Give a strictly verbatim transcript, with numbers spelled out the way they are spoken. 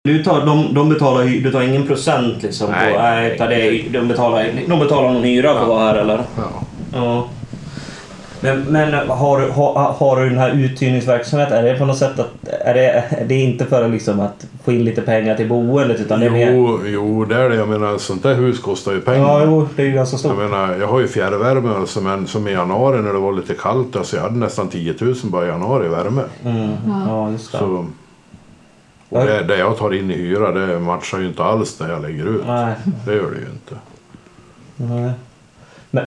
Du tar, de, de betalar, du tar ingen procent liksom? Nej, på, nej, nej, det är, de, betalar, de betalar någon hyra på att vara här eller? Ja. Ja. Men, men har, har, har du den här uthyrningsverksamheten, är det på något sätt att är det, är det inte för liksom att få in lite pengar till boendet utan jo, det är mer... jo, det är det. Jag menar, sånt där hus kostar ju pengar. Ja, jo, det är ju ganska stort. Jag menar, jag har ju fjärrvärme alltså, men som i januari när det var lite kallt, alltså jag hade nästan tio tusen bara i januari i värme. Mm. Ja, just det. Så, och det, det jag tar in i hyra, det matchar ju inte alls när jag lägger ut. Nej. Det gör det ju inte. Nej.